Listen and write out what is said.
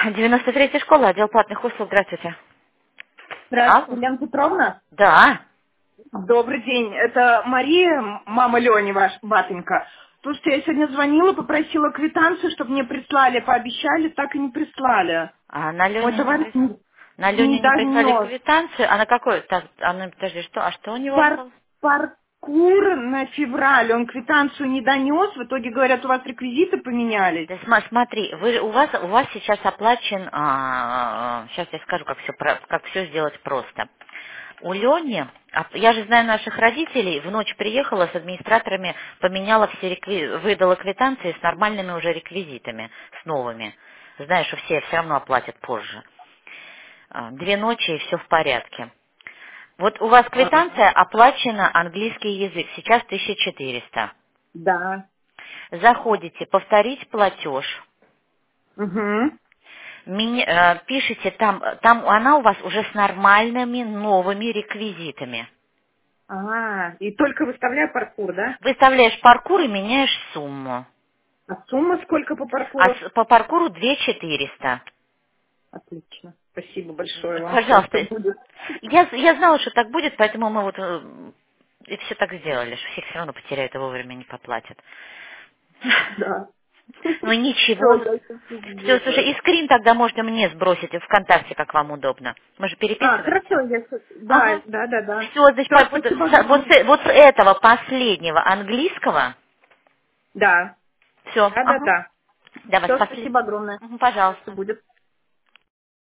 93-я школа, отдел платных услуг. Здравствуйте. Здравствуйте, Алло. Лена Петровна. Да. Добрый день. Это Мария, мама Лени, ваш батенька. Слушайте, я сегодня звонила, попросила квитанцию, чтобы мне прислали. Пообещали, так и не прислали. А на Мой Лене товарищ на не Лене не прислали донес. квитанцию. А на какой? Так, а ну, подожди, что? А что у него было? Паркур на февраль, он квитанцию не донес. В итоге, говорят, у вас реквизиты поменялись. Да смотри, у вас сейчас оплачен. Сейчас я скажу, как все сделать просто. У Лени, я же знаю наших родителей, в ночь приехала с администраторами, поменяла выдала квитанции с нормальными уже реквизитами, с новыми. Знаешь, что все равно оплатят позже. 2 ночи и все в порядке. Вот у вас А, квитанция оплачена английский язык, сейчас 1400. да. Заходите, повторить платеж, Угу. пишите там она у вас уже с нормальными новыми реквизитами. И только выставляю паркур, да? Выставляешь паркур и меняешь сумму. А сумма сколько по А паркуру? по паркуру 2400. Отлично. Спасибо большое вам. Сейчас это Пожалуйста. будет. Я знала, что так будет, поэтому мы вот и все так сделали, что всех все равно потеряют и вовремя не поплатят. Да. Ну Все, ничего. я сейчас Все, слушай, сделаю. и скрин тогда можно мне сбросить в ВКонтакте, как вам удобно. Мы же переписываемся. Хорошо, да, Ага. да, да, да. Все, значит, Все, спасибо огромное. вот с этого последнего английского, Да, все, да, да, ага. да. Давай, Все, спасибо огромное. Сейчас Пожалуйста. будет.